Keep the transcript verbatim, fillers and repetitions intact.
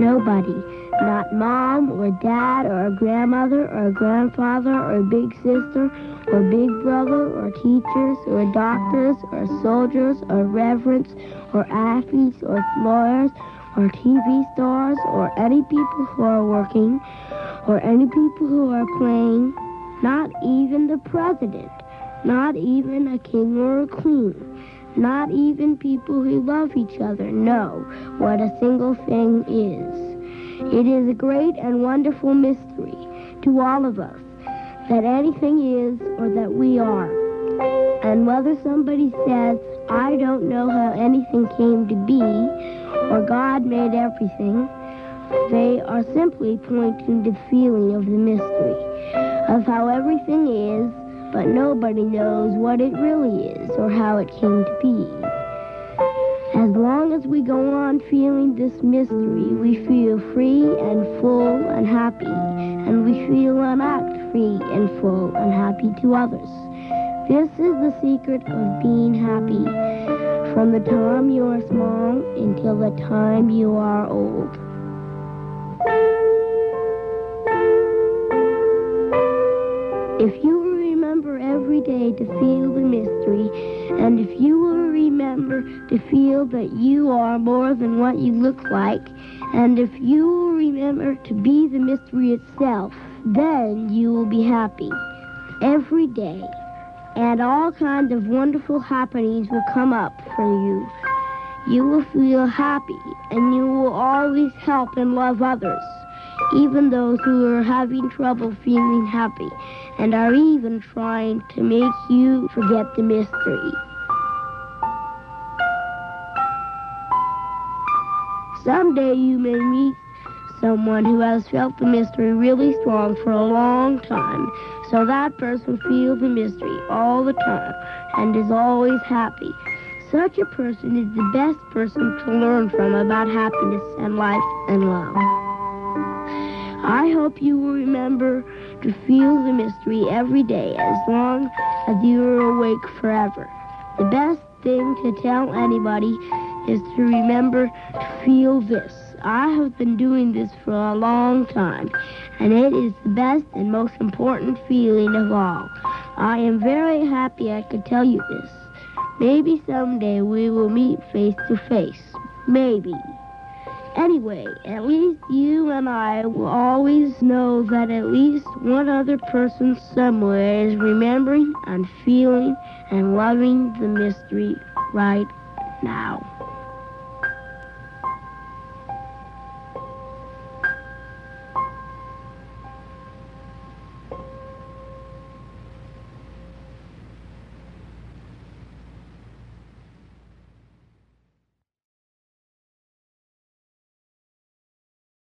Nobody. Not mom or dad or a grandmother or a grandfather or a big sister or big brother or teachers or doctors or soldiers or reverends or athletes or lawyers or T V stars or any people who are working or any people who are playing. Not even the president. Not even a king or a queen. Not even people who love each other know what a single thing is. It is a great and wonderful mystery to all of us that anything is or that we are. And whether somebody says, I don't know how anything came to be, or God made everything, they are simply pointing to the feeling of the mystery of how everything is, but nobody knows what it really is or how it came to be. As long as we go on feeling this mystery, we feel free and full and happy, and we feel and act free and full and happy to others. This is the secret of being happy from the time you are small until the time you are old. If you will remember every day to feel the mystery, and if you will remember to feel that you are more than what you look like, and if you will remember to be the mystery itself, then you will be happy every day, and all kinds of wonderful happenings will come up for you. You will feel happy, and you will always help and love others, even those who are having trouble feeling happy and are even trying to make you forget the mystery. Someday you may meet someone who has felt the mystery really strong for a long time, so that person feels the mystery all the time and is always happy. Such a person is the best person to learn from about happiness and life and love. I hope you will remember to feel the mystery every day as long as you are awake forever. The best thing to tell anybody is to remember to feel this. I have been doing this for a long time, and it is the best and most important feeling of all. I am very happy I could tell you this. Maybe someday we will meet face to face. Maybe. Anyway, at least you and I will always know that at least one other person somewhere is remembering and feeling and loving the mystery right now.